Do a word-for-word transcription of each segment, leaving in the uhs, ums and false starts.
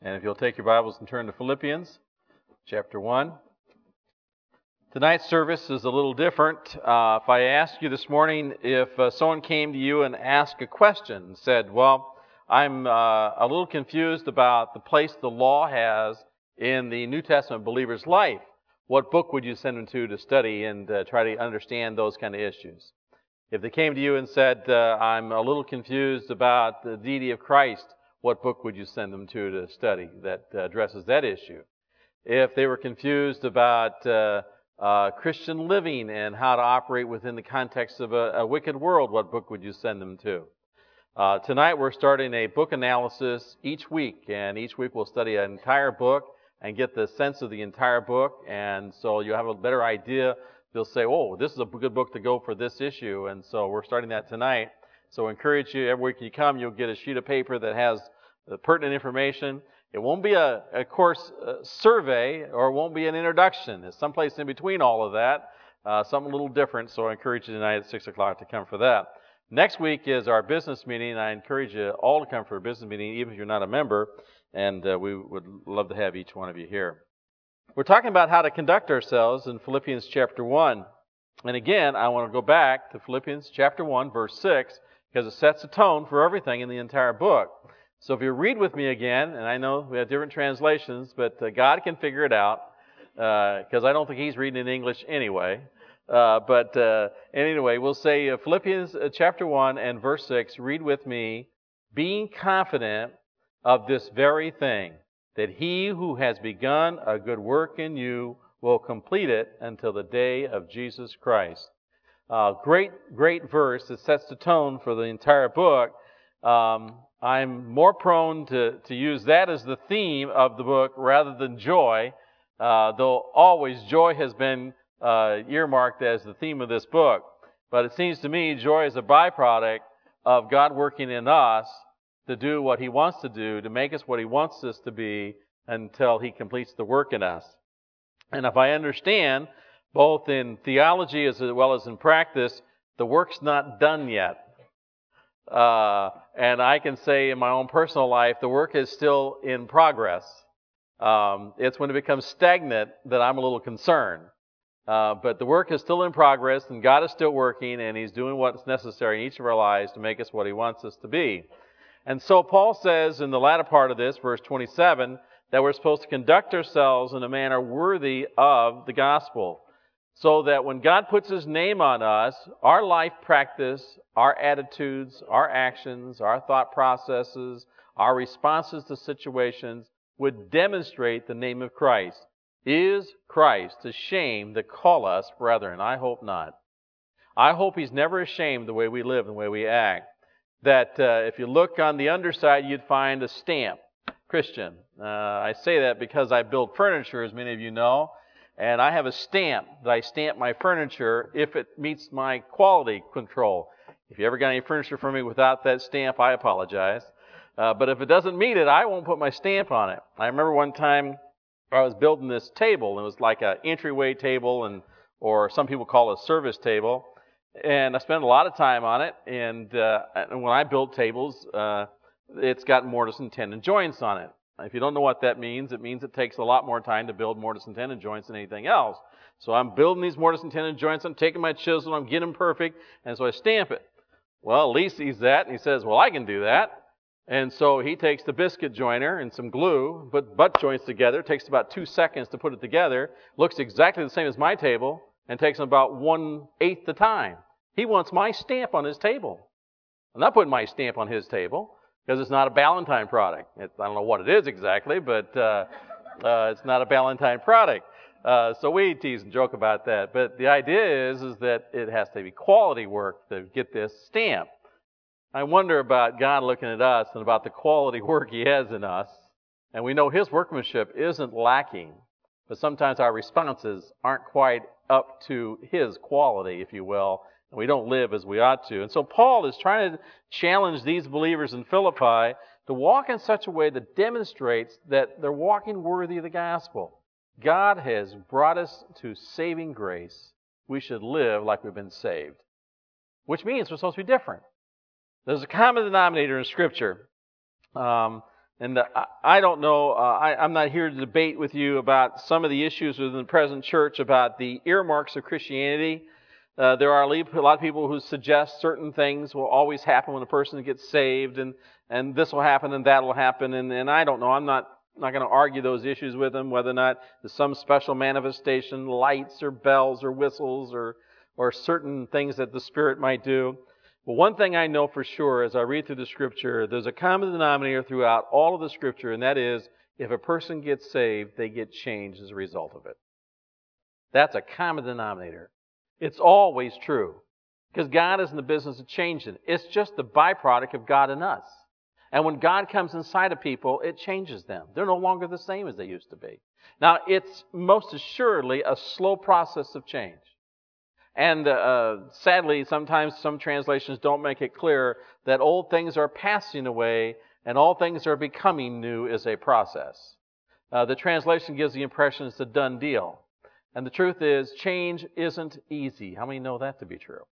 And if you'll take your Bibles and turn to Philippians chapter one. Tonight's service is a little different. Uh, if I asked you this morning, if uh, someone came to you and asked a question and said, well, I'm uh, a little confused about the place the law has in the New Testament believer's life, what book would you send them to to study and uh, try to understand those kind of issues? If they came to you and said, uh, I'm a little confused about the deity of Christ, what book would you send them to to study that uh, addresses that issue? If they were confused about uh, uh, Christian living and how to operate within the context of a, a wicked world, what book would you send them to? Uh, tonight we're starting a book analysis each week, and each week we'll study an entire book and get the sense of the entire book, and so you'll have a better idea. You'll say, oh, this is a good book to go for this issue, and so we're starting that tonight. So I encourage you, every week you come, you'll get a sheet of paper that has the pertinent information. It won't be a, a course uh, survey, or it won't be an introduction. It's someplace in between all of that, uh, something a little different, so I encourage you tonight at six o'clock to come for that. Next week is our business meeting. I encourage you all to come for a business meeting, even if you're not a member, and uh, we would love to have each one of you here. We're talking about how to conduct ourselves in Philippians chapter one. And again, I want to go back to Philippians chapter one, verse six, because it sets the tone for everything in the entire book. So if you read with me again, and I know we have different translations, but uh, God can figure it out, because uh, I don't think He's reading in English anyway. Uh, but uh, anyway, we'll say uh, Philippians uh, chapter one and verse six, read with me, being confident of this very thing, that He who has begun a good work in you will complete it until the day of Jesus Christ. Uh, great, great verse that sets the tone for the entire book. Um, I'm more prone to, to use that as the theme of the book rather than joy, uh, though always joy has been uh, earmarked as the theme of this book. But it seems to me joy is a byproduct of God working in us to do what He wants to do, to make us what He wants us to be until He completes the work in us. And if I understand, both in theology as well as in practice, the work's not done yet. Uh, and I can say in my own personal life, the work is still in progress. Um, it's when it becomes stagnant that I'm a little concerned. Uh, but the work is still in progress, and God is still working, and He's doing what's necessary in each of our lives to make us what He wants us to be. And so Paul says in the latter part of this, verse twenty-seven, that we're supposed to conduct ourselves in a manner worthy of the gospel, so that when God puts His name on us, our life practice, our attitudes, our actions, our thought processes, our responses to situations would demonstrate the name of Christ. Is Christ ashamed to call us brethren? I hope not. I hope He's never ashamed the way we live and the way we act. That uh, if you look on the underside, you'd find a stamp, Christian. Uh, I say that because I build furniture, as many of you know, and I have a stamp that I stamp my furniture if it meets my quality control. If you ever got any furniture for me without that stamp, I apologize. Uh, but if it doesn't meet it, I won't put my stamp on it. I remember one time I was building this table, and it was like an entryway table, and or some people call it a service table. And I spent a lot of time on it, and, uh, and when I build tables, uh, it's got mortise and tenon joints on it. If you don't know what that means, it means it takes a lot more time to build mortise and tenon joints than anything else. So I'm building these mortise and tenon joints, I'm taking my chisel, I'm getting them perfect, and so I stamp it. Well, Lee sees that, and he says, well, I can do that. And so he takes the biscuit joiner and some glue, put butt joints together. It takes about two seconds to put it together. Looks exactly the same as my table, and takes him about one-eighth the time. He wants my stamp on his table. I'm not putting my stamp on his table because it's not a Ballantine product. It, I don't know what it is exactly, but uh, uh, it's not a Ballantine product. Uh, so we tease and joke about that. But the idea is, is that it has to be quality work to get this stamp. I wonder about God looking at us and about the quality work He has in us. And we know His workmanship isn't lacking, but sometimes our responses aren't quite up to His quality, if you will, and we don't live as we ought to. And so Paul is trying to challenge these believers in Philippi to walk in such a way that demonstrates that they're walking worthy of the gospel. God has brought us to saving grace. We should live like we've been saved, which means we're supposed to be different. There's a common denominator in Scripture. Um, And uh, I, I don't know, uh, I, I'm not here to debate with you about some of the issues within the present church about the earmarks of Christianity. Uh, there are a lot of people who suggest certain things will always happen when a person gets saved, and, and this will happen and that will happen. And, and I don't know, I'm not, not going to argue those issues with them, whether or not there's some special manifestation, lights or bells or whistles or, or certain things that the Spirit might do. But one thing I know for sure as I read through the Scripture, there's a common denominator throughout all of the Scripture, and that is, if a person gets saved, they get changed as a result of it. That's a common denominator. It's always true, because God is in the business of changing it. It's just the byproduct of God in us. And when God comes inside of people, it changes them. They're no longer the same as they used to be. Now, it's most assuredly a slow process of change. And uh, sadly, sometimes some translations don't make it clear that old things are passing away and all things are becoming new is a process. Uh, the translation gives the impression it's a done deal. And the truth is, change isn't easy. How many know that to be true?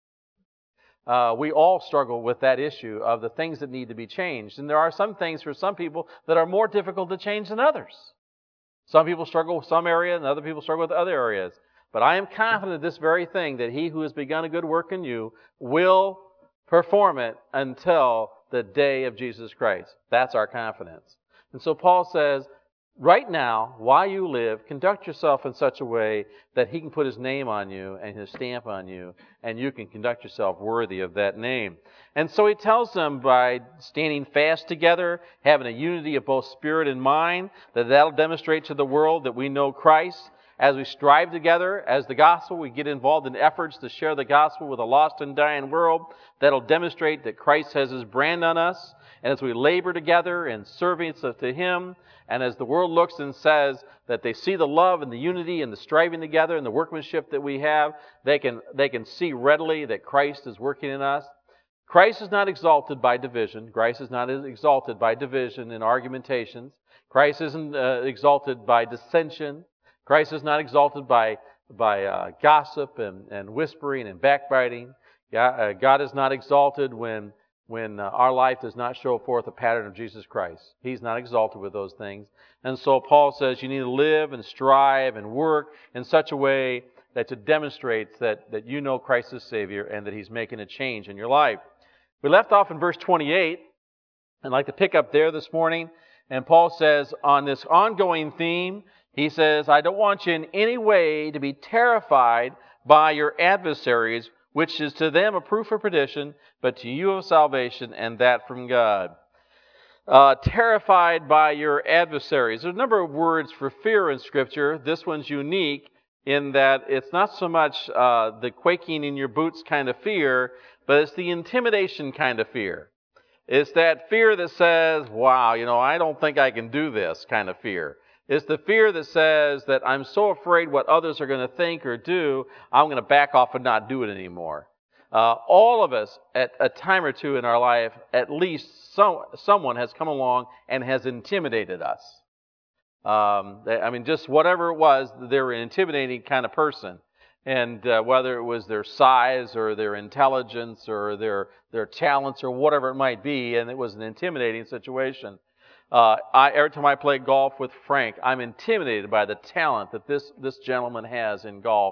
Uh, we all struggle with that issue of the things that need to be changed. And there are some things for some people that are more difficult to change than others. Some people struggle with some area and other people struggle with other areas. But I am confident of this very thing, that he who has begun a good work in you will perform it until the day of Jesus Christ. That's our confidence. And so Paul says, right now, while you live, conduct yourself in such a way that he can put his name on you and his stamp on you, and you can conduct yourself worthy of that name. And so he tells them by standing fast together, having a unity of both spirit and mind, that that'll demonstrate to the world that we know Christ. As we strive together as the gospel, we get involved in efforts to share the gospel with a lost and dying world. That'll demonstrate that Christ has his brand on us. And as we labor together in service to him, and as the world looks and says that they see the love and the unity and the striving together and the workmanship that we have, they can, they can see readily that Christ is working in us. Christ is not exalted by division. Christ is not exalted by division and argumentations. Christ isn't uh, exalted by dissension. Christ is not exalted by, by uh, gossip and, and whispering and backbiting. God, uh, God is not exalted when, when uh, our life does not show forth a pattern of Jesus Christ. He's not exalted with those things. And so Paul says you need to live and strive and work in such a way that it demonstrates that, that you know Christ as Savior and that He's making a change in your life. We left off in verse twenty-eight. I'd like to pick up there this morning. And Paul says on this ongoing theme, he says, I don't want you in any way to be terrified by your adversaries, which is to them a proof of perdition, but to you of salvation, and that from God. Uh, terrified by your adversaries. There's a number of words for fear in Scripture. This one's unique in that it's not so much uh, the quaking in your boots kind of fear, but it's the intimidation kind of fear. It's that fear that says, wow, you know, I don't think I can do this kind of fear. It's the fear that says that I'm so afraid what others are going to think or do, I'm going to back off and not do it anymore. Uh, all of us, at a time or two in our life, at least some, someone has come along and has intimidated us. Um, they, I mean, just whatever it was, they were an intimidating kind of person. And uh, whether it was their size or their intelligence or their, their talents or whatever it might be, and it was an intimidating situation. Uh, I, every time I play golf with Frank, I'm intimidated by the talent that this, this gentleman has in golf.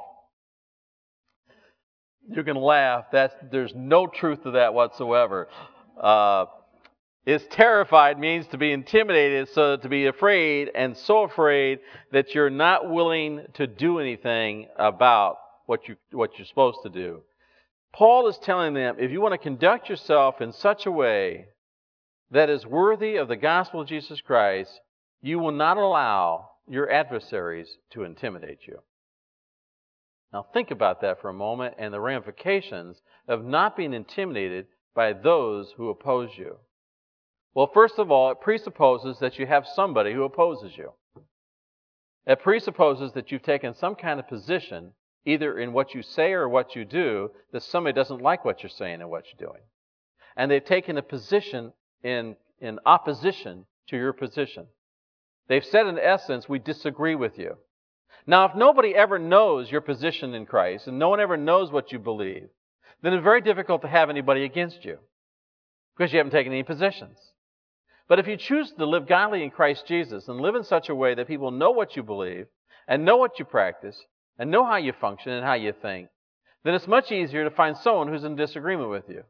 You can laugh. That's, there's no truth to that whatsoever. Uh, it's terrified means to be intimidated, so to be afraid, and so afraid that you're not willing to do anything about what, you, what you're supposed to do. Paul is telling them, if you want to conduct yourself in such a way that is worthy of the gospel of Jesus Christ, you will not allow your adversaries to intimidate you. Now think about that for a moment and the ramifications of not being intimidated by those who oppose you. Well, first of all, it presupposes that you have somebody who opposes you. It presupposes that you've taken some kind of position, either in what you say or what you do, that somebody doesn't like what you're saying and what you're doing. And they've taken a position in, in opposition to your position. They've said, in essence, we disagree with you. Now, if nobody ever knows your position in Christ, and no one ever knows what you believe, then it's very difficult to have anybody against you, because you haven't taken any positions. But if you choose to live godly in Christ Jesus and live in such a way that people know what you believe and know what you practice and know how you function and how you think, then it's much easier to find someone who's in disagreement with you.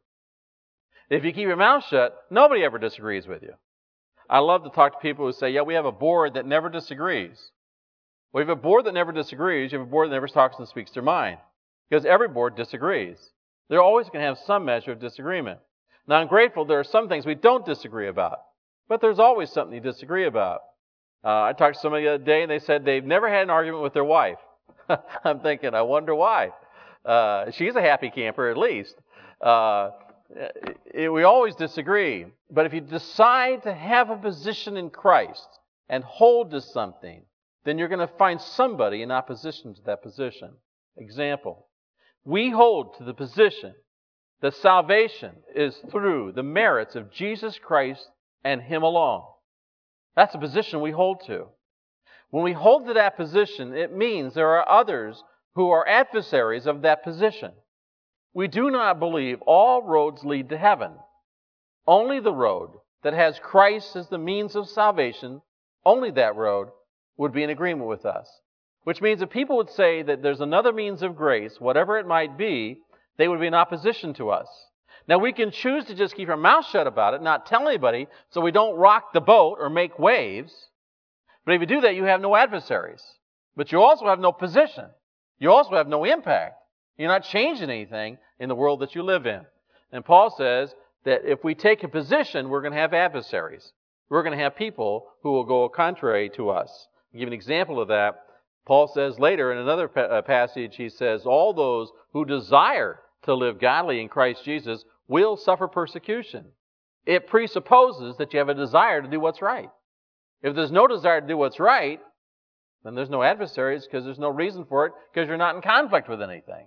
If you keep your mouth shut, nobody ever disagrees with you. I love to talk to people who say, yeah, we have a board that never disagrees. Well, if you have a board that never disagrees, you have a board that never talks and speaks their mind. Because every board disagrees. They're always going to have some measure of disagreement. Now, I'm grateful there are some things we don't disagree about. But there's always something you disagree about. Uh, I talked to somebody the other day, and they said they've never had an argument with their wife. I'm thinking, I wonder why. Uh, she's a happy camper, at least. Uh, it, we always disagree. But if you decide to have a position in Christ and hold to something, then you're going to find somebody in opposition to that position. Example, we hold to the position that salvation is through the merits of Jesus Christ and Him alone. That's a position we hold to. When we hold to that position, it means there are others who are adversaries of that position. We do not believe all roads lead to heaven. Only the road that has Christ as the means of salvation, only that road would be in agreement with us. Which means if people would say that there's another means of grace, whatever it might be, they would be in opposition to us. Now, we can choose to just keep our mouth shut about it, not tell anybody, so we don't rock the boat or make waves. But if you do that, you have no adversaries. But you also have no position. You also have no impact. You're not changing anything in the world that you live in. And Paul says that if we take a position, we're going to have adversaries. We're going to have people who will go contrary to us. I'll give an example of that. Paul says later in another pa- passage, he says, all those who desire to live godly in Christ Jesus will suffer persecution. It presupposes that you have a desire to do what's right. If there's no desire to do what's right, then there's no adversaries because there's no reason for it because you're not in conflict with anything.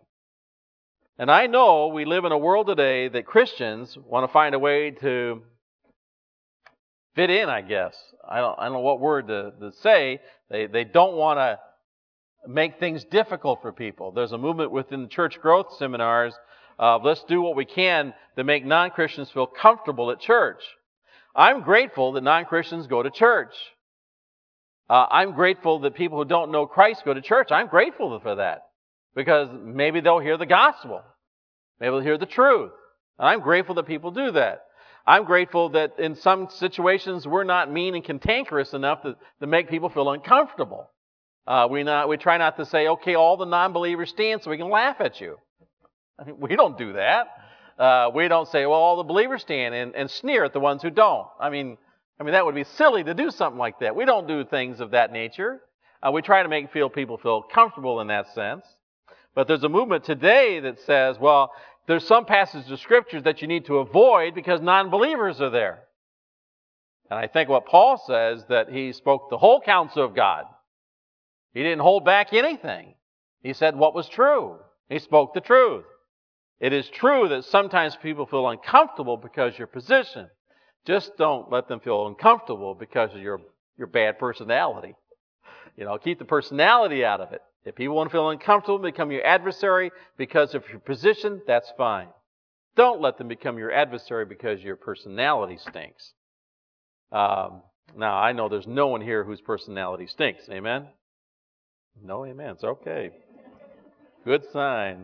And I know we live in a world today that Christians want to find a way to fit in, I guess. I don't, I don't know what word to, to say. They, they don't want to make things difficult for people. There's a movement within the church growth seminars of let's do what we can to make non-Christians feel comfortable at church. I'm grateful that non-Christians go to church. Uh, I'm grateful that people who don't know Christ go to church. I'm grateful for that because maybe they'll hear the gospel. Maybe they'll hear the truth. And I'm grateful that people do that. I'm grateful that in some situations we're not mean and cantankerous enough to, to make people feel uncomfortable. Uh, we not we try not to say, okay, all the non-believers stand so we can laugh at you. I mean, we don't do that. Uh, we don't say, well, all the believers stand and, and sneer at the ones who don't. I mean, I mean that would be silly to do something like that. We don't do things of that nature. Uh, we try to make feel people feel comfortable in that sense. But there's a movement today that says, well, there's some passages of Scriptures that you need to avoid because non-believers are there. And I think what Paul says, that he spoke the whole counsel of God. He didn't hold back anything. He said what was true. He spoke the truth. It is true that sometimes people feel uncomfortable because of your position. Just don't let them feel uncomfortable because of your, your bad personality. You know, keep the personality out of it. If people want to feel uncomfortable, become your adversary because of your position, that's fine. Don't let them become your adversary because your personality stinks. Um, now, I know there's no one here whose personality stinks. Amen? No amens. Okay. Good sign.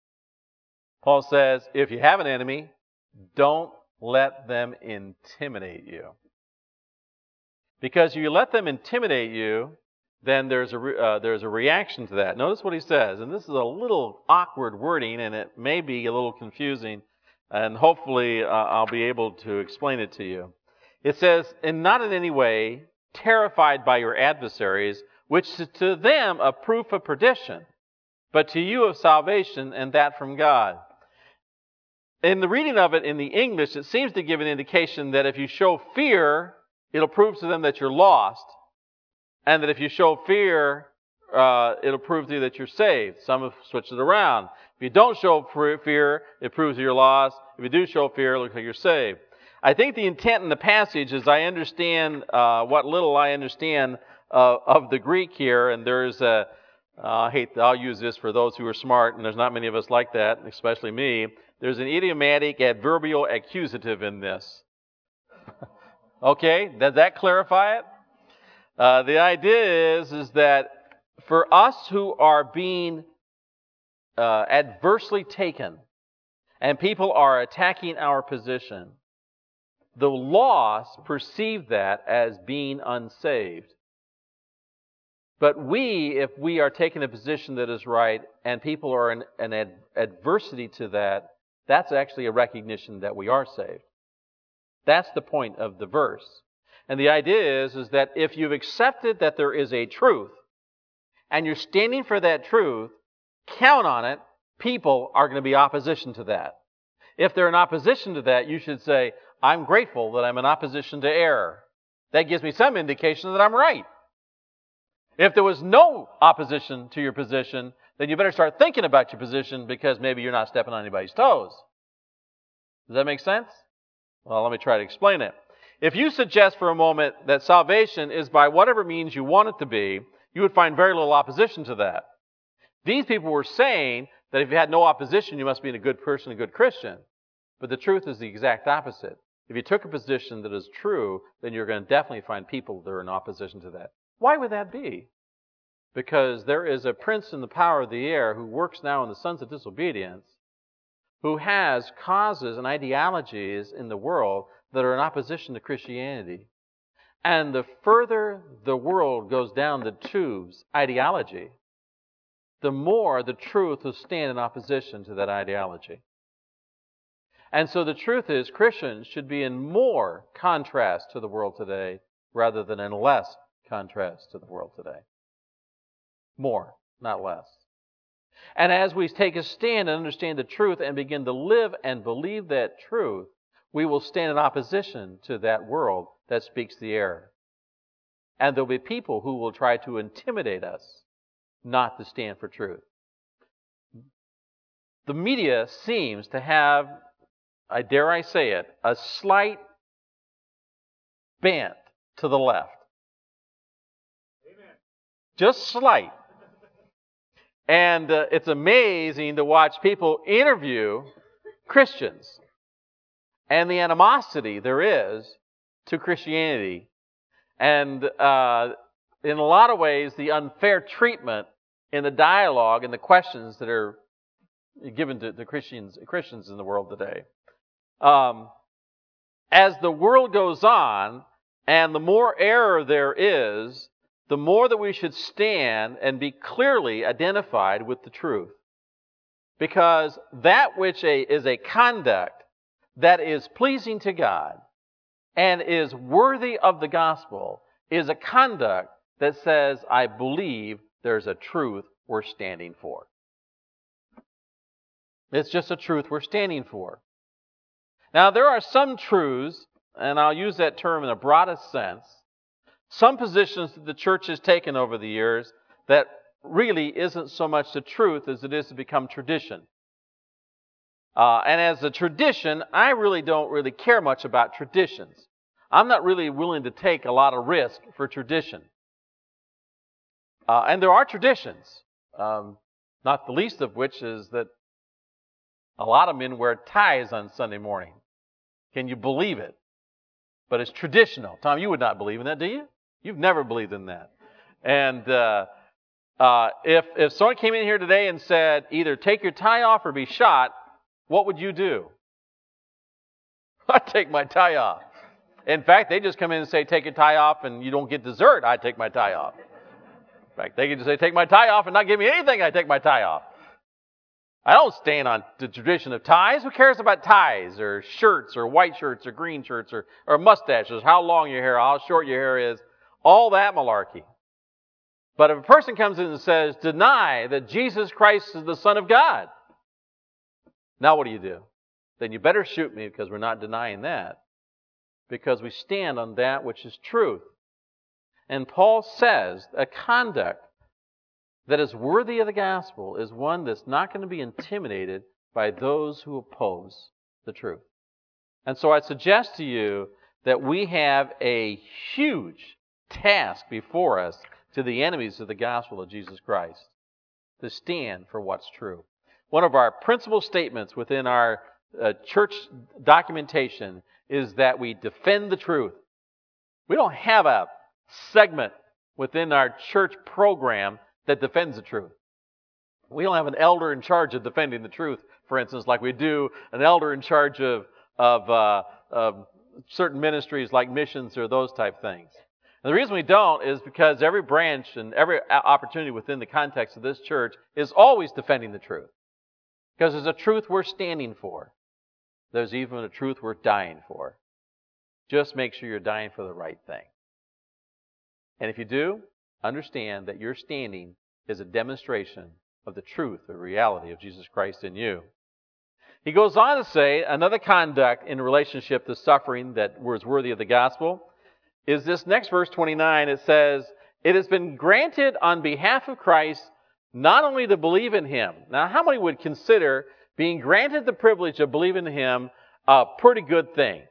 Paul says, if you have an enemy, don't let them intimidate you. Because if you let them intimidate you, then there's a, uh, there's a reaction to that. Notice what he says, and this is a little awkward wording, and it may be a little confusing, and hopefully uh, I'll be able to explain it to you. It says, and not in any way terrified by your adversaries, which is to them a proof of perdition, but to you of salvation, and that from God. In the reading of it in the English, it seems to give an indication that if you show fear, it'll prove to them that you're lost, and that if you show fear, uh, it'll prove to you that you're saved. Some have switched it around. If you don't show fear, it proves that you're lost. If you do show fear, it looks like you're saved. I think the intent in the passage is I understand uh, what little I understand uh, of the Greek here, and there's a, uh, I hate, I'll use this for those who are smart, and there's not many of us like that, especially me. There's an idiomatic adverbial accusative in this. Okay, does that clarify it? Uh, the idea is, is that for us who are being uh, adversely taken and people are attacking our position, the lost perceive that as being unsaved. But we, if we are taking a position that is right and people are in an ad- adversity to that, that's actually a recognition that we are saved. That's the point of the verse. And the idea is, is that if you've accepted that there is a truth and you're standing for that truth, count on it, people are going to be opposition to that. If they're in opposition to that, you should say, I'm grateful that I'm in opposition to error. That gives me some indication that I'm right. If there was no opposition to your position, then you better start thinking about your position because maybe you're not stepping on anybody's toes. Does that make sense? Well, let me try to explain it. If you suggest for a moment that salvation is by whatever means you want it to be, you would find very little opposition to that. These people were saying that if you had no opposition, you must be a good person, a good Christian. But the truth is the exact opposite. If you took a position that is true, then you're going to definitely find people that are in opposition to that. Why would that be? Because there is a prince in the power of the air who works now in the sons of disobedience, who has causes and ideologies in the world that are in opposition to Christianity. And the further the world goes down the tubes, ideology, the more the truth will stand in opposition to that ideology. And so the truth is, Christians should be in more contrast to the world today rather than in less contrast to the world today. More, not less. And as we take a stand and understand the truth and begin to live and believe that truth, we will stand in opposition to that world that speaks the error. And there'll be people who will try to intimidate us not to stand for truth. The media seems to have, I dare I say it, a slight bent to the left. Amen. Just slight. And uh, it's amazing to watch people interview Christians and the animosity there is to Christianity. And uh, in a lot of ways, the unfair treatment in the dialogue and the questions that are given to the Christians, Christians in the world today. Um, as the world goes on, and the more error there is, the more that we should stand and be clearly identified with the truth. Because that which a, is a conduct that is pleasing to God and is worthy of the gospel is a conduct that says, I believe there's a truth we're standing for. It's just a truth we're standing for. Now, there are some truths, and I'll use that term in the broadest sense, some positions that the church has taken over the years that really isn't so much the truth as it is to become tradition. Uh, and as a tradition, I really don't really care much about traditions. I'm not really willing to take a lot of risk for tradition. Uh, and there are traditions, um, not the least of which is that a lot of men wear ties on Sunday morning. Can you believe it? But it's traditional. Tom, you would not believe in that, do you? You've never believed in that. And uh, uh, if if someone came in here today and said, either take your tie off or be shot, what would you do? I'd take my tie off. In fact, they just come in and say, take your tie off and you don't get dessert, I'd take my tie off. In fact, they could just say, take my tie off and not give me anything, I'd take my tie off. I don't stand on the tradition of ties. Who cares about ties or shirts or white shirts or green shirts or, or mustaches, how long your hair, how short your hair is, all that malarkey. But if a person comes in and says, deny that Jesus Christ is the Son of God, now what do you do? Then you better shoot me because we're not denying that. Because we stand on that which is truth. And Paul says a conduct that is worthy of the gospel is one that's not going to be intimidated by those who oppose the truth. And so I suggest to you that we have a huge task before us to the enemies of the gospel of Jesus Christ, to stand for what's true. One of our principal statements within our uh, church documentation is that we defend the truth. We don't have a segment within our church program that defends the truth. We don't have an elder in charge of defending the truth, for instance, like we do an elder in charge of, of, uh, of certain ministries like missions or those type things. And the reason we don't is because every branch and every opportunity within the context of this church is always defending the truth. Because there's a truth we're standing for. There's even a truth we're dying for. Just make sure you're dying for the right thing. And if you do, understand that your standing is a demonstration of the truth, the reality of Jesus Christ in you. He goes on to say another conduct in relationship to suffering that was worthy of the gospel is this next verse twenty-nine. It says, "It has been granted on behalf of Christ not only to believe in Him." Now, how many would consider being granted the privilege of believing in Him a pretty good thing?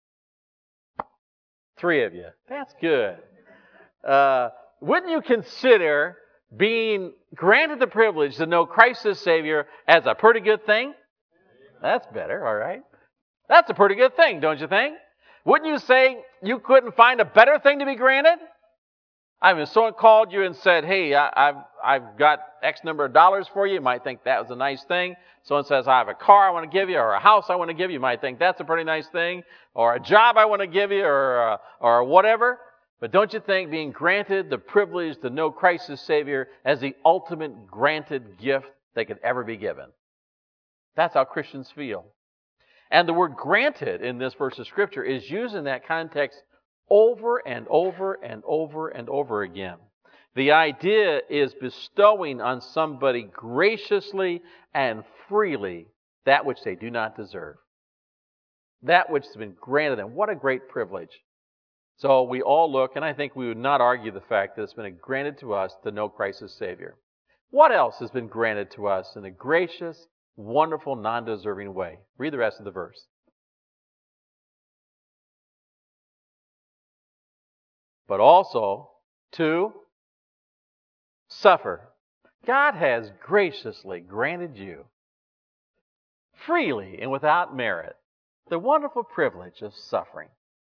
Three of you. That's good. Uh, wouldn't you consider being granted the privilege to know Christ as Savior as a pretty good thing? That's better, all right. That's a pretty good thing, don't you think? Wouldn't you say you couldn't find a better thing to be granted? I mean, if someone called you and said, "Hey, I, I've I've got X number of dollars for you," you might think that was a nice thing. Someone says, "I have a car I want to give you," or a house I want to give you, you might think that's a pretty nice thing, or a job I want to give you, or uh, or whatever. But don't you think being granted the privilege to know Christ as Savior as the ultimate granted gift that could ever be given? That's how Christians feel. And the word "granted" in this verse of Scripture is used in that context over and over and over and over again. The idea is bestowing on somebody graciously and freely that which they do not deserve. That which has been granted them. What a great privilege. So we all look, and I think we would not argue the fact that it's been granted to us to know Christ as Savior. What else has been granted to us in a gracious, wonderful, non-deserving way? Read the rest of the verse. But also to suffer. God has graciously granted you, freely and without merit, the wonderful privilege of suffering.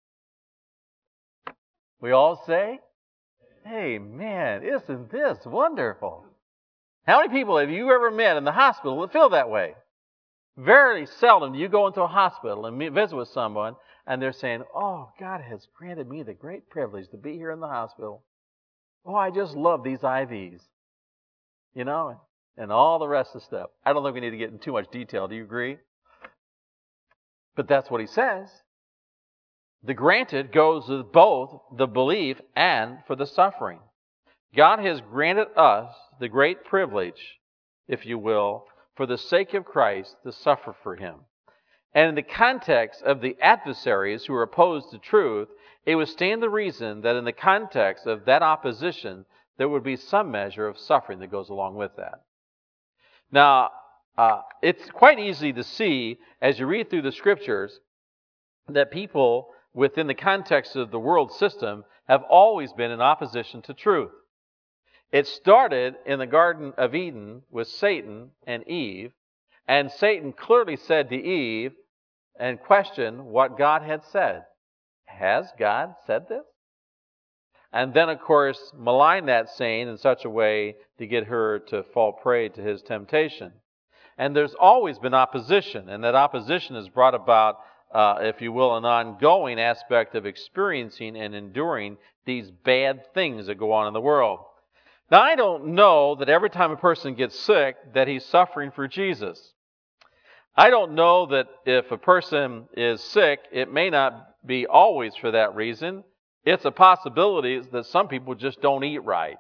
We all say, "Amen, isn't this wonderful?" How many people have you ever met in the hospital that feel that way? Very seldom do you go into a hospital and meet, visit with someone and they're saying, "Oh, God has granted me the great privilege to be here in the hospital. Oh, I just love these I Vs." You know, and all the rest of the stuff. I don't think we need to get into too much detail. Do you agree? But that's what he says. The granted goes with both the belief and for the suffering. God has granted us the great privilege, if you will, for the sake of Christ to suffer for Him. And in the context of the adversaries who are opposed to truth, it would stand the reason that in the context of that opposition, there would be some measure of suffering that goes along with that. Now, uh, it's quite easy to see as you read through the Scriptures that people within the context of the world system have always been in opposition to truth. It started in the Garden of Eden with Satan and Eve, and Satan clearly said to Eve and questioned what God had said. Has God said this? And then, of course, malign that saying in such a way to get her to fall prey to his temptation. And there's always been opposition, and that opposition has brought about, uh, if you will, an ongoing aspect of experiencing and enduring these bad things that go on in the world. Now, I don't know that every time a person gets sick that he's suffering for Jesus. I don't know that if a person is sick, it may not be always for that reason. It's a possibility that some people just don't eat right.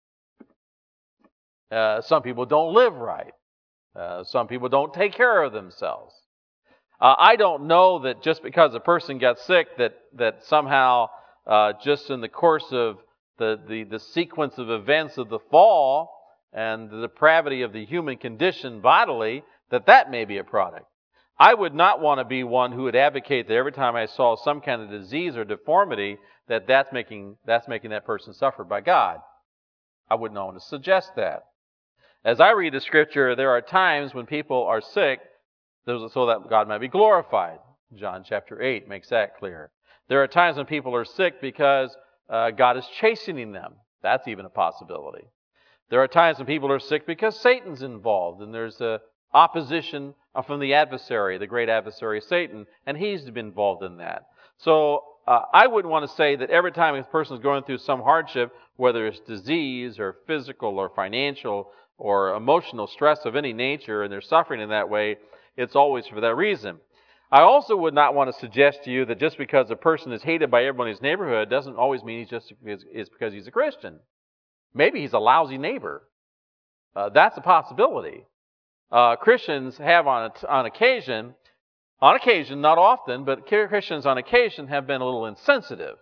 Uh, some people don't live right. Uh, some people don't take care of themselves. Uh, I don't know that just because a person got sick that, that somehow uh, just in the course of the, the, the sequence of events of the fall and the depravity of the human condition bodily, that that may be a product. I would not want to be one who would advocate that every time I saw some kind of disease or deformity that that's making, that's making that person suffer by God. I wouldn't want to suggest that. As I read the Scripture, there are times when people are sick so that God might be glorified. John chapter eight makes that clear. There are times when people are sick because uh, God is chastening them. That's even a possibility. There are times when people are sick because Satan's involved, and there's a opposition from the adversary, the great adversary Satan, and he's been involved in that. So uh, I wouldn't want to say that every time a person is going through some hardship, whether it's disease or physical or financial or emotional stress of any nature, and they're suffering in that way, it's always for that reason. I also would not want to suggest to you that just because a person is hated by everyone in his neighborhood doesn't always mean he's just is, is because he's a Christian. Maybe he's a lousy neighbor. Uh, that's a possibility. Uh, Christians have on on occasion, on occasion, not often, but Christians on occasion have been a little insensitive.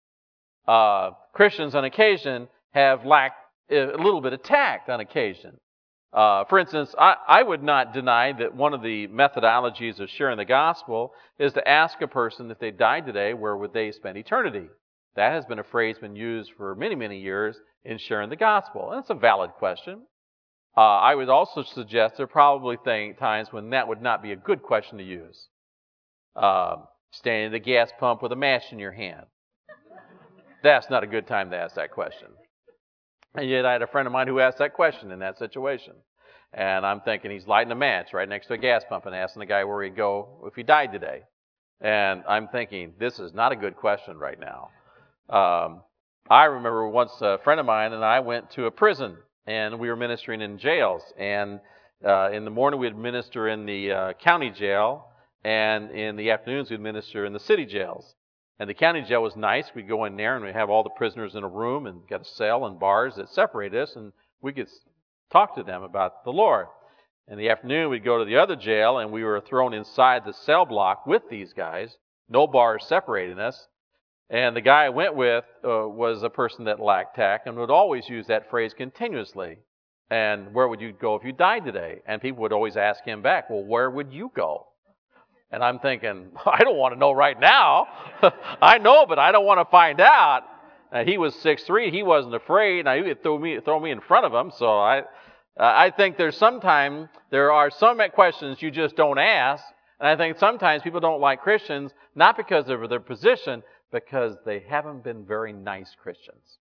Uh, Christians on occasion have lacked a little bit of tact on occasion. Uh, for instance, I, I would not deny that one of the methodologies of sharing the gospel is to ask a person if they died today, where would they spend eternity? That has been a phrase been used for many, many years in sharing the gospel. And it's a valid question. Uh, I would also suggest there are probably th- times when that would not be a good question to use. Uh, standing at the gas pump with a match in your hand. That's not a good time to ask that question. And yet I had a friend of mine who asked that question in that situation. And I'm thinking he's lighting a match right next to a gas pump and asking the guy where he'd go if he died today. And I'm thinking, this is not a good question right now. Um, I remember once a friend of mine and I went to a prison, and we were ministering in jails. And uh, in the morning we'd minister in the uh, county jail, and in the afternoons we'd minister in the city jails. And the county jail was nice. We'd go in there and we'd have all the prisoners in a room and get a cell and bars that separate us, and we could talk to them about the Lord. In the afternoon we'd go to the other jail, and we were thrown inside the cell block with these guys, no bars separating us. And the guy I went with uh, was a person that lacked tact and would always use that phrase continuously. And where would you go if you died today? And people would always ask him back, well, where would you go? And I'm thinking, I don't want to know right now. I know, but I don't want to find out. And he was six three. He wasn't afraid. Now, he would throw me, throw me in front of him. So I, uh, I think there's sometimes, there are some questions you just don't ask. And I think sometimes people don't like Christians, not because of their position, because they haven't been very nice Christians.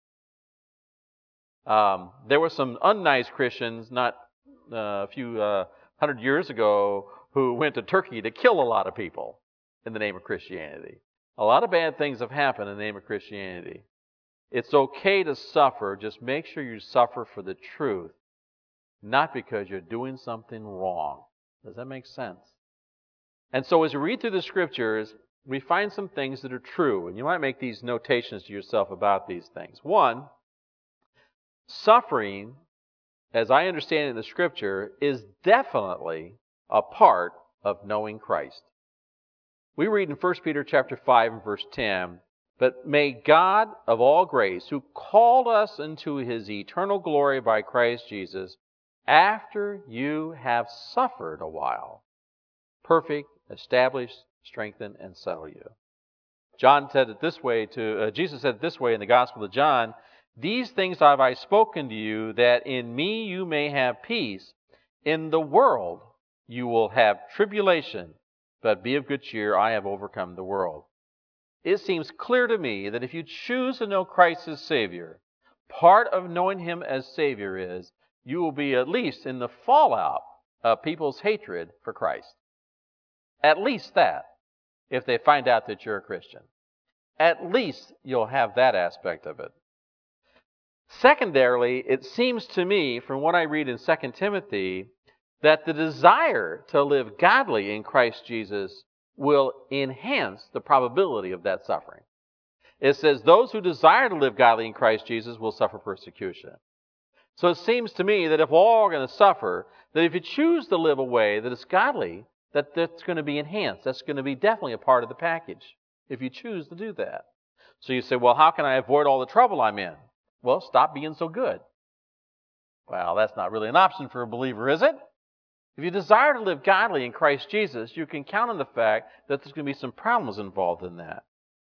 Um, there were some unnice Christians not uh, a few uh, hundred years ago who went to Turkey to kill a lot of people in the name of Christianity. A lot of bad things have happened in the name of Christianity. It's okay to suffer. Just make sure you suffer for the truth, not because you're doing something wrong. Does that make sense? And so as we read through the Scriptures, we find some things that are true. And you might make these notations to yourself about these things. One, suffering, as I understand it in the Scripture, is definitely a part of knowing Christ. We read in First Peter chapter five and verse ten, but may God of all grace, who called us into His eternal glory by Christ Jesus, after you have suffered a while, perfect, establish, strengthen, and settle you. John said it this way to, uh, Jesus said it this way in the Gospel of John, these things have I spoken to you, that in me you may have peace. In the world you will have tribulation, but be of good cheer, I have overcome the world. It seems clear to me that if you choose to know Christ as Savior, part of knowing Him as Savior is you will be at least in the fallout of people's hatred for Christ. At least that, if they find out that you're a Christian. At least you'll have that aspect of it. Secondarily, it seems to me, from what I read in Second Timothy, that the desire to live godly in Christ Jesus will enhance the probability of that suffering. It says, those who desire to live godly in Christ Jesus will suffer persecution. So it seems to me that if we're all going to suffer, that if you choose to live a way that is godly, that that's going to be enhanced. That's going to be definitely a part of the package, if you choose to do that. So you say, well, how can I avoid all the trouble I'm in? Well, stop being so good. Well, that's not really an option for a believer, is it? If you desire to live godly in Christ Jesus, you can count on the fact that there's going to be some problems involved in that.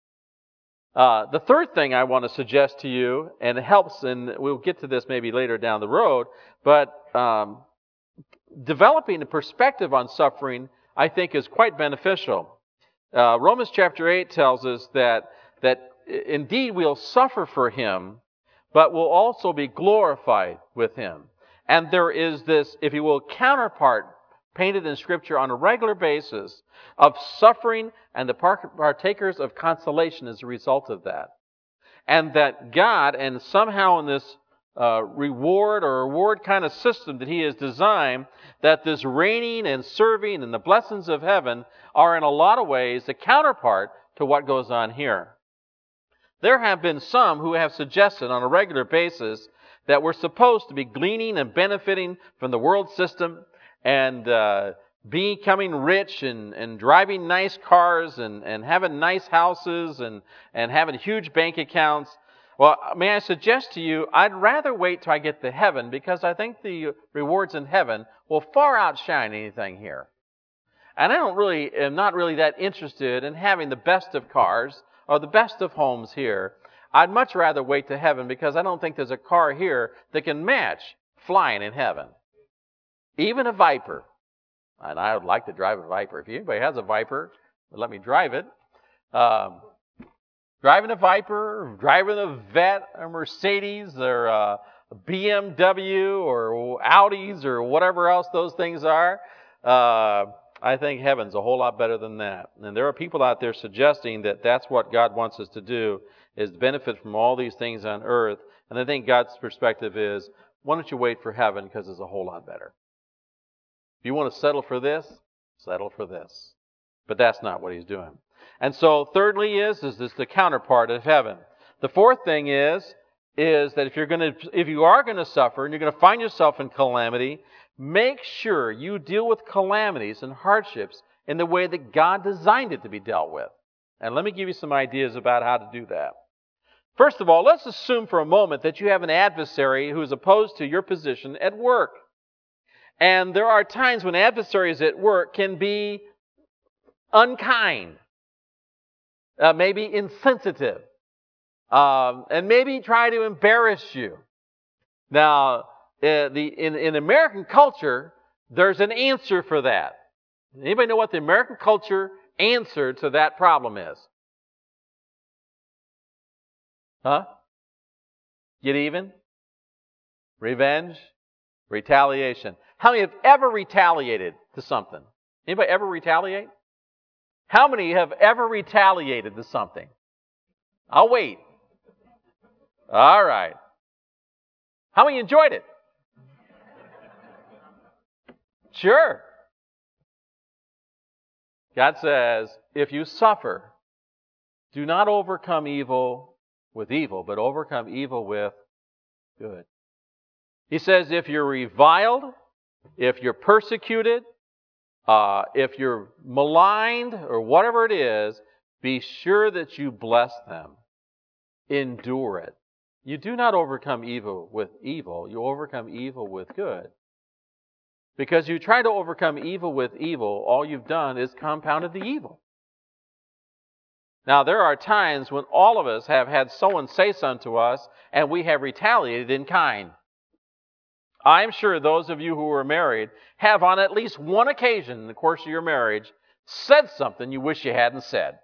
Uh, the third thing I want to suggest to you, and it helps, and we'll get to this maybe later down the road, but um, developing a perspective on suffering, I think, is quite beneficial. Uh, Romans chapter eight tells us that, that indeed we'll suffer for Him, but we'll also be glorified with Him. And there is this, if you will, counterpart painted in Scripture on a regular basis of suffering and the partakers of consolation as a result of that. And that God, and somehow in this uh, reward or reward kind of system that He has designed, that this reigning and serving and the blessings of heaven are in a lot of ways the counterpart to what goes on here. There have been some who have suggested on a regular basis that we're supposed to be gleaning and benefiting from the world system and uh, becoming rich and, and driving nice cars and, and having nice houses and, and having huge bank accounts. Well, may I suggest to you, I'd rather wait till I get to heaven, because I think the rewards in heaven will far outshine anything here. And I don't really, am not really that interested in having the best of cars or the best of homes here. I'd much rather wait to heaven, because I don't think there's a car here that can match flying in heaven. Even a Viper. And I would like to drive a Viper. If anybody has a Viper, let me drive it. Um, driving a Viper, driving a Vet, a Mercedes, or a B M W, or Audis, or whatever else those things are, uh, I think heaven's a whole lot better than that. And there are people out there suggesting that that's what God wants us to do, is benefit from all these things on earth. And I think God's perspective is, why don't you wait for heaven, because it's a whole lot better. If you want to settle for this, settle for this. But that's not what He's doing. And so thirdly is, is this the counterpart of heaven. The fourth thing is, is that if you're going to, if you are going to suffer and you're going to find yourself in calamity, make sure you deal with calamities and hardships in the way that God designed it to be dealt with. And let me give you some ideas about how to do that. First of all, let's assume for a moment that you have an adversary who is opposed to your position at work. And there are times when adversaries at work can be unkind, uh, maybe insensitive, um, and maybe try to embarrass you. Now, uh, the in, in American culture, there's an answer for that. Anybody know what the American culture answer to that problem is? Huh? Get even? Revenge? Retaliation. How many have ever retaliated to something? Anybody ever retaliate? How many have ever retaliated to something? I'll wait. All right. How many enjoyed it? Sure. God says, if you suffer, do not overcome evil with evil, but overcome evil with good. He says, if you're reviled, if you're persecuted, uh, if you're maligned, or whatever it is, be sure that you bless them. Endure it. You do not overcome evil with evil. You overcome evil with good. Because you try to overcome evil with evil, all you've done is compounded the evil. Now, there are times when all of us have had someone say something to us, and we have retaliated in kind. I'm sure those of you who are married have on at least one occasion in the course of your marriage said something you wish you hadn't said.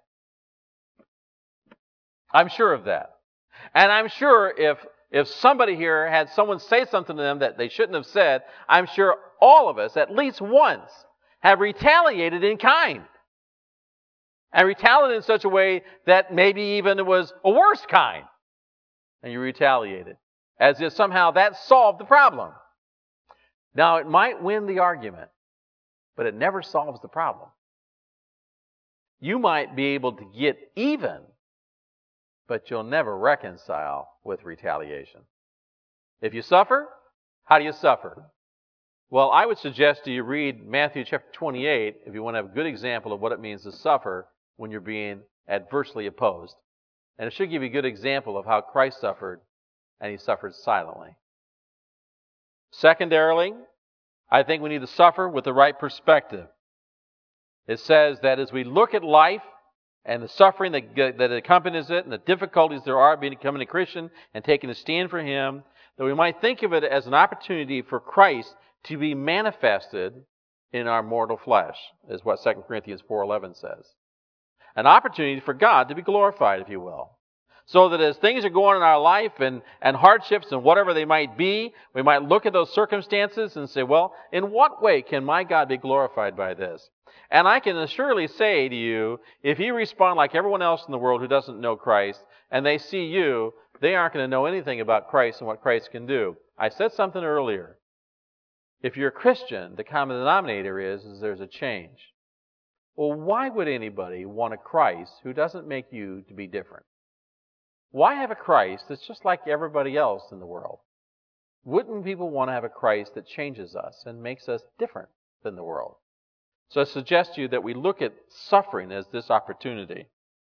I'm sure of that. And I'm sure if, if somebody here had someone say something to them that they shouldn't have said, I'm sure all of us, at least once, have retaliated in kind. And retaliated in such a way that maybe even it was a worse kind. And you retaliated. As if somehow that solved the problem. Now, it might win the argument, but it never solves the problem. You might be able to get even, but you'll never reconcile with retaliation. If you suffer, how do you suffer? Well, I would suggest to you read Matthew chapter twenty-eight if you want to have a good example of what it means to suffer when you're being adversely opposed. And it should give you a good example of how Christ suffered, and He suffered silently. Secondarily, I think we need to suffer with the right perspective. It says that as we look at life and the suffering that, that accompanies it and the difficulties there are becoming a Christian and taking a stand for Him, that we might think of it as an opportunity for Christ to be manifested in our mortal flesh, is what Second Corinthians four eleven says. An opportunity for God to be glorified, if you will. So that as things are going in our life and, and hardships and whatever they might be, we might look at those circumstances and say, well, in what way can my God be glorified by this? And I can surely say to you, if you respond like everyone else in the world who doesn't know Christ, and they see you, they aren't going to know anything about Christ and what Christ can do. I said something earlier. If you're a Christian, the common denominator is, is there's a change. Well, why would anybody want a Christ who doesn't make you to be different? Why have a Christ that's just like everybody else in the world? Wouldn't people want to have a Christ that changes us and makes us different than the world? So I suggest to you that we look at suffering as this opportunity.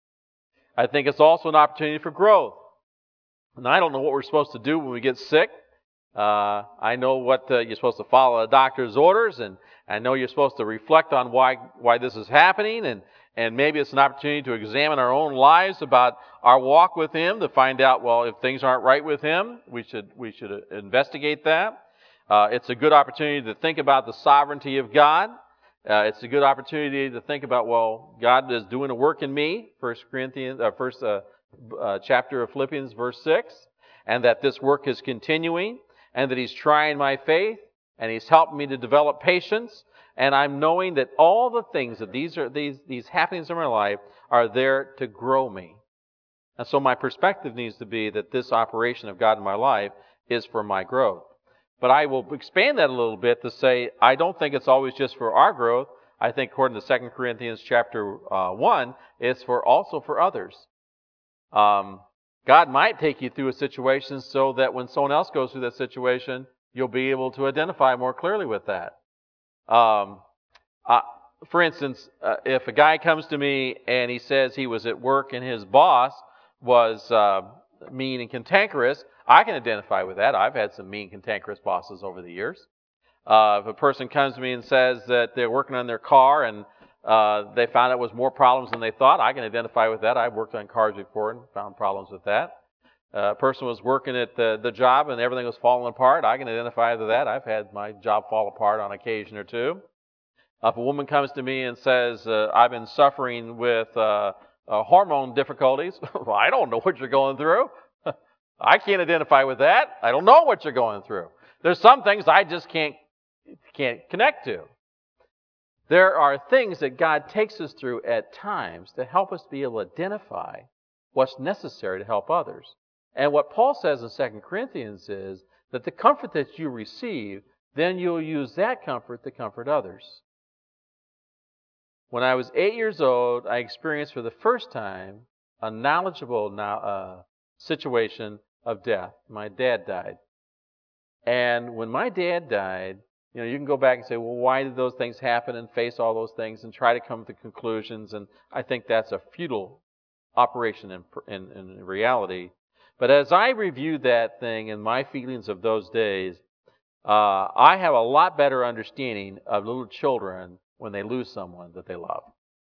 I think it's also an opportunity for growth. And I don't know what we're supposed to do when we get sick. Uh, I know what uh, you're supposed to follow a doctor's orders, and I know you're supposed to reflect on why why this is happening, and, and maybe it's an opportunity to examine our own lives about our walk with Him to find out, well, if things aren't right with Him, we should we should investigate that. Uh, it's a good opportunity to think about the sovereignty of God. Uh, it's a good opportunity to think about, well, God is doing a work in me, First Corinthians, uh, first uh, uh, chapter of Philippians, verse six, and that this work is continuing, and that He's trying my faith, and He's helping me to develop patience, and I'm knowing that all the things that these are these these happenings in my life are there to grow me. And so my perspective needs to be that this operation of God in my life is for my growth. But I will expand that a little bit to say I don't think it's always just for our growth. I think according to Second Corinthians chapter uh, one, it's for also for others. Um, God might take you through a situation so that when someone else goes through that situation, you'll be able to identify more clearly with that. Um, uh, for instance, uh, if a guy comes to me and he says he was at work and his boss was uh, mean and cantankerous, I can identify with that. I've had some mean, cantankerous bosses over the years. Uh, if a person comes to me and says that they're working on their car and uh, they found out it was more problems than they thought, I can identify with that. I've worked on cars before and found problems with that. Uh, a person was working at the, the job and everything was falling apart, I can identify with that. I've had my job fall apart on occasion or two. If a woman comes to me and says, uh, I've been suffering with uh, uh, hormone difficulties, well, I don't know what you're going through. I can't identify with that. I don't know what you're going through. There's some things I just can't can't connect to. There are things that God takes us through at times to help us be able to identify what's necessary to help others. And what Paul says in Second Corinthians is that the comfort that you receive, then you'll use that comfort to comfort others. When I was eight years old, I experienced for the first time a knowledgeable now, uh, situation of death. My dad died. And when my dad died, you know, you can go back and say, well, why did those things happen, and face all those things and try to come to conclusions. And I think that's a futile operation in, in, in reality. But as I reviewed that thing and my feelings of those days, uh, I have a lot better understanding of little children when they lose someone that they love.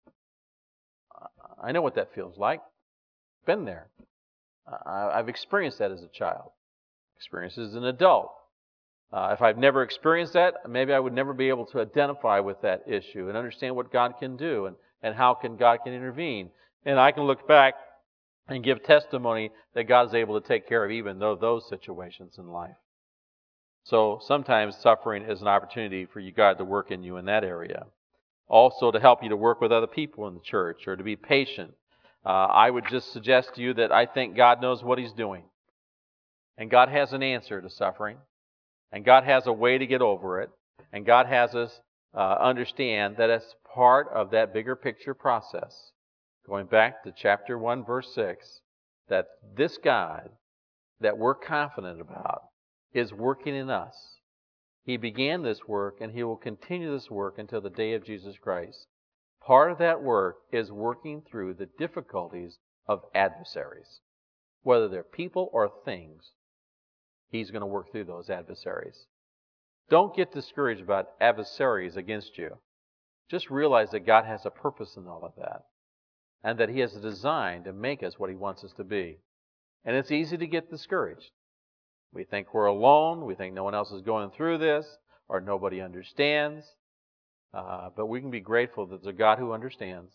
I know what that feels like. Been there. I've experienced that as a child. Experienced as an adult. Uh, if I've never experienced that, maybe I would never be able to identify with that issue and understand what God can do and, and how can God can intervene. And I can look back and give testimony that God is able to take care of even though those situations in life. So sometimes suffering is an opportunity for you, God, to work in you in that area. Also to help you to work with other people in the church or to be patient. Uh, I would just suggest to you that I think God knows what He's doing. And God has an answer to suffering. And God has a way to get over it. And God has us uh, understand that it's part of that bigger picture process. Going back to chapter one, verse six, that this God that we're confident about is working in us. He began this work and He will continue this work until the day of Jesus Christ. Part of that work is working through the difficulties of adversaries. Whether they're people or things, He's going to work through those adversaries. Don't get discouraged about adversaries against you. Just realize that God has a purpose in all of that. And that He has a design to make us what He wants us to be. And it's easy to get discouraged. We think we're alone. We think no one else is going through this. Or nobody understands. Uh, but we can be grateful that there's a God who understands.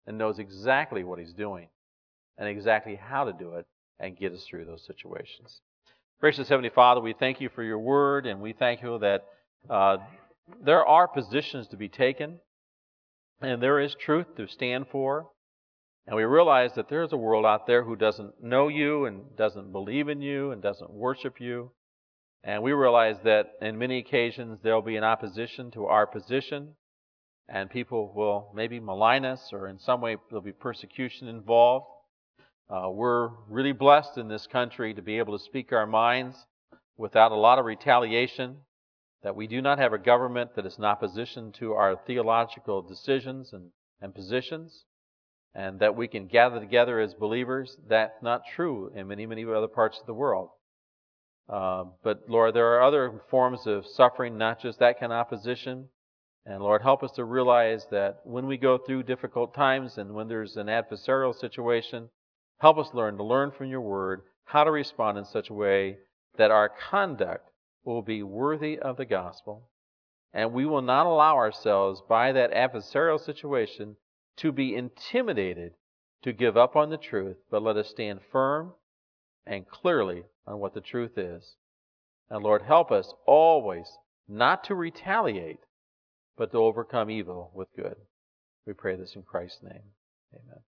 and knows exactly what He's doing and exactly how to do it and get us through those situations. Gracious Heavenly Father, we thank You for Your Word, and we thank You that uh, there are positions to be taken, and there is truth to stand for. And we realize that there's a world out there who doesn't know You and doesn't believe in You and doesn't worship You. And we realize that in many occasions there will be an opposition to our position, and people will maybe malign us, or in some way there'll be persecution involved. Uh, we're really blessed in this country to be able to speak our minds without a lot of retaliation, that we do not have a government that is in opposition to our theological decisions and, and positions, and that we can gather together as believers. That's not true in many, many other parts of the world. Uh, but Lord, there are other forms of suffering, not just that kind of opposition. And Lord, help us to realize that when we go through difficult times and when there's an adversarial situation, help us learn to learn from Your Word how to respond in such a way that our conduct will be worthy of the gospel. And we will not allow ourselves by that adversarial situation to be intimidated to give up on the truth, but let us stand firm and clearly on what the truth is. And Lord, help us always not to retaliate, but to overcome evil with good. We pray this in Christ's name. Amen.